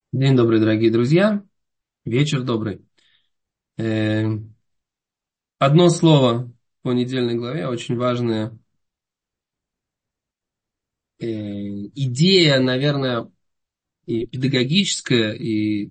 День добрый, дорогие друзья. Вечер добрый. Э, Одно слово по недельной главе, очень важная идея, наверное, и педагогическая, и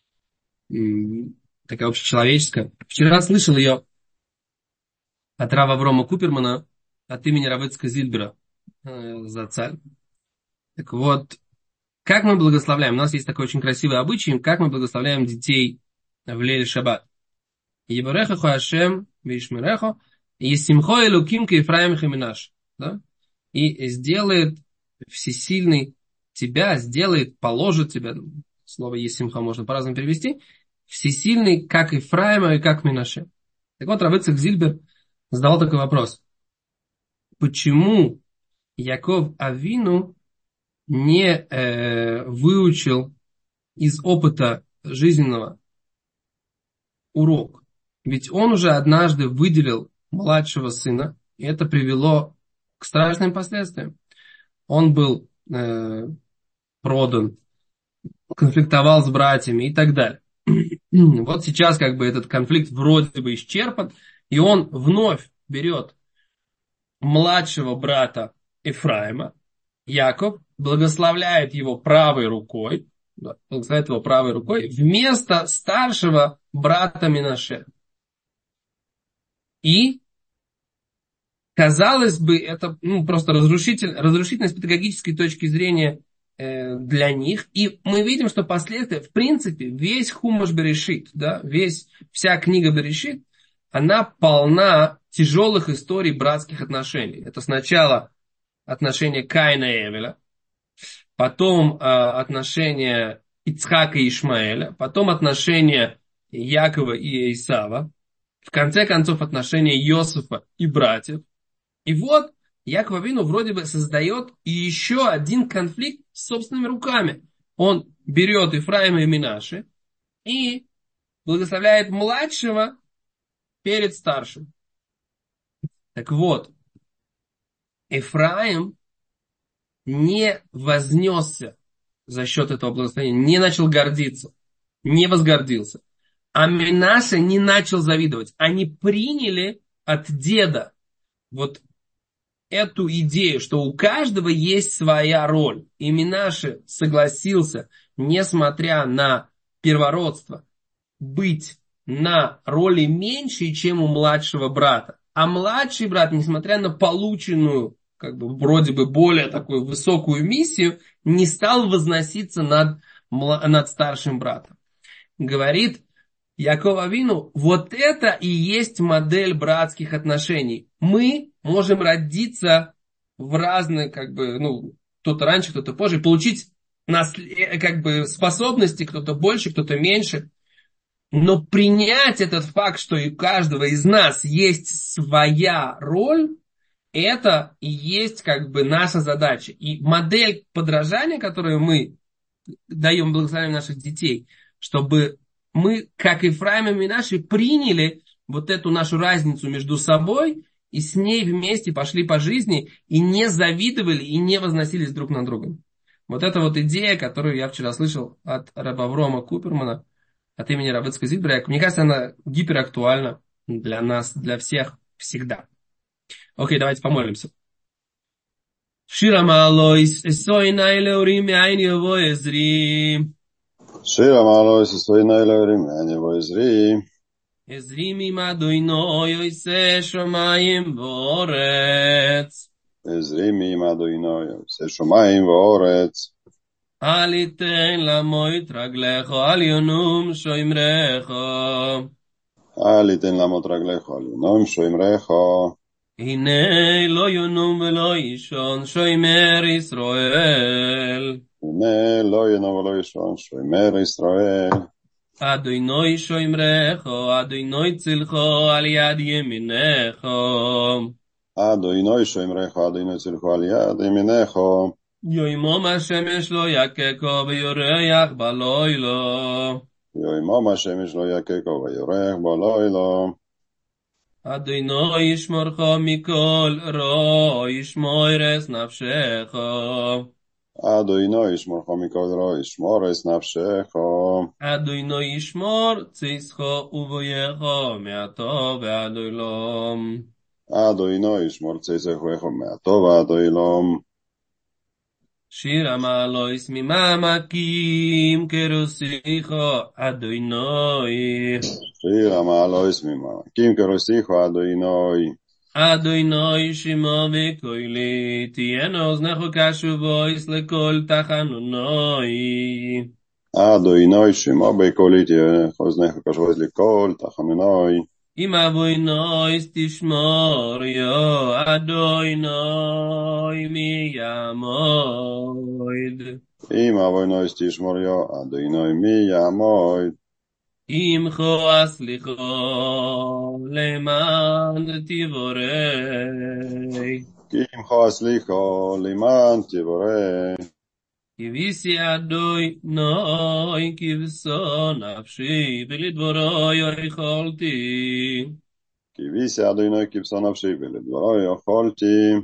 такая общечеловеческая. Вчера слышал ее от рава Аврома Купермана от имени рава Ицхака Зильбера Зацаль. Так вот, как мы благословляем? У нас есть такой очень красивый обычай, как мы благословляем детей в Лейль Шаббат. Ебарехаху Ашем Вишмирехо, Есимхо Элуким Кефраим Хаминаш. Да? И сделает всесильный тебя, сделает, положит тебя, слово Есимха можно по-разному перевести, всесильный, как Ефраима и как Минаше. Так вот, рав Ицхак Зильбер задавал такой вопрос. Почему Яков Авину не выучил из опыта жизненного урок? Ведь он уже однажды выделил младшего сына, и это привело к страшным последствиям. Он был продан, конфликтовал с братьями и так далее. Вот сейчас как бы этот конфликт вроде бы исчерпан, и он вновь берет младшего брата Ефраима, Яков, благословляет его правой рукой, да, благословляет его правой рукой вместо старшего брата Минаше. И казалось бы, это просто разрушительно с педагогической точки зрения для них. И мы видим, что последствия, в принципе, весь Хумаш Берешит, да, вся книга Берешит, она полна тяжелых историй братских отношений. Это сначала отношения Каина и Эвеля, потом отношения Ицхака и Ишмаэля, потом отношения Якова и Исава, в конце концов отношения Иосифа и братьев. И вот Яков Авину вроде бы создает еще один конфликт с собственными руками. Он берет Ефраима и Минаши и благословляет младшего перед старшим. Так вот, Ефраим не вознесся за счет этого благословения, не начал гордиться, не возгордился. А Минаша не начал завидовать. Они приняли от деда вот эту идею, что у каждого есть своя роль. И Минаше согласился, несмотря на первородство, быть на роли меньше, чем у младшего брата. А младший брат, несмотря на полученную, как бы вроде бы более такую высокую миссию, не стал возноситься над старшим братом. Говорит Яков Авину, вот это и есть модель братских отношений. Мы можем родиться в разные, как бы, кто-то раньше, кто-то позже, получить как бы способности, кто-то больше, кто-то меньше. Но принять этот факт, что у каждого из нас есть своя роль, это и есть как бы наша задача. И модель подражания, которую мы даем благословение наших детей, чтобы мы, как Ефраим и Минаши, приняли вот эту нашу разницу между собой и с ней вместе пошли по жизни и не завидовали и не возносились друг над другом. Вот это вот идея, которую я вчера слышал от раба Аврома Купермана, от имени рава Ицхака Зильбера. Мне кажется, она гиперактуальна для нас, для всех, всегда. Окей, давайте помолимся. Шира Малойс, Эсойна Элеурим, Яйн Йово Эзри. שיר המעלות יסוינה אלוהים אני ועזרי עזרי ממדוינו יויסה שמיים ואורץ. עזרי מעמדונו יעשה שמיים ואורץ אל יתן למות רגליך על יונום שומרך. אל יתן למות רגליך על יונם שומרך הנה לא יונום ולא ישון שומר ישראל. הנה לא ינום ולא ישון שומר ישראל אדוני שומרך, אדוני צלחו על יד ימינך. אדוני שומרך אדוני צלחו על יד ימינך יומם השמש לא יככו ויורח בלילה. יומם השמש לא יככו ויורח בלילה אדוני ישמורך מכל רע, ישמור את נפשך. אדוני ישמורך מכל רע, ישמור את נפשך. אדוני ישמור צאתך ובואך מעתה ועד עולם. אדוני ישמור צאתך מעתה ועד עולם. שיר המעלויס ממעמקים כרוסיך אדוני. שיר המעלויס ממעמקים כרוסיך אדוני. אדוני שמע וקולי, תהיינה אוזניך קשובויס לכל תחנוני. אדוני שמע בקולי, תהיה אוזניך קשובות לכל תחנוני. אם אבוינויס תשמור יא אדוני מי יעמוד. אם אדוני תשמור יא אדוני מי יעמוד. אם כועס לך למען תבורי. כי עמך סליחה למען תבורך. כביסי אדוני כבשו נפשי ולדברו יכולתי. כביסי אדוני כבשו נפשי ולדברו יכולתי.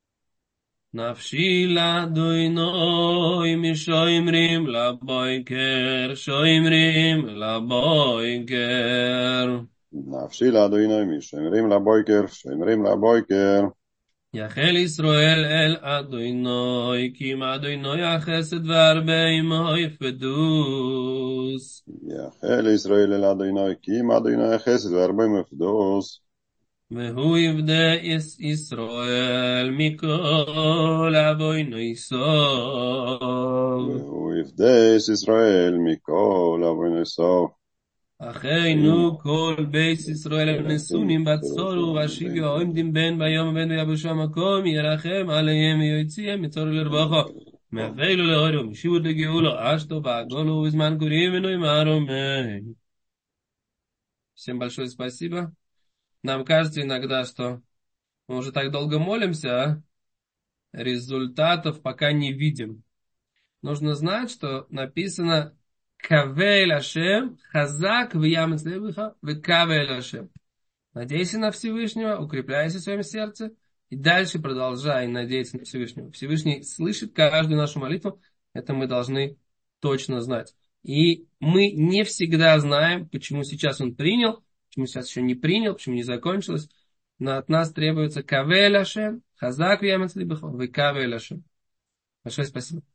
נפשי לאדוני משומרים לבויקר, שומרים לבויקר. נפשי לאדוני משומרים לבויקר, שומרים לבויקר. יחל ישראל אל אדוני, כי עם אדוני החסד והרבה עמו יפדוס. יחל ישראל אל אדוני, כי עם אדוני החסד והרבה מפדוס. והוא יפדה ישראל מכל אבוני סוף. והוא יפדס ישראל מכל אבוני סוף. אחינו כל בית ישראל הנשונים בצור ובשיגו העומדים בין ביום ובין ביבשה המקום ירחם עליהם ויוציאם מצור לרווחה מאפילו לאורו משיבות לגאולו אשתו בעגולו ובזמן קוראים ונוי амен. Всем большое спасибо. Нам кажется иногда, что мы уже так долго молимся, а результатов пока не видим. Нужно знать, что написано Кавель Ашем, Хазак Вьям Ицлебиха, Кавель Ашем. Надейся на Всевышнего, укрепляйся в своем сердце, и дальше продолжай надеяться на Всевышнего. Всевышний слышит каждую нашу молитву, это мы должны точно знать. И мы не всегда знаем, почему сейчас он принял, почему сейчас еще не принял, почему не закончилось. Но от нас требуется Кавель Ашем, Хазак Вьям Ицлебиха, Кавель Ашем. Большое спасибо.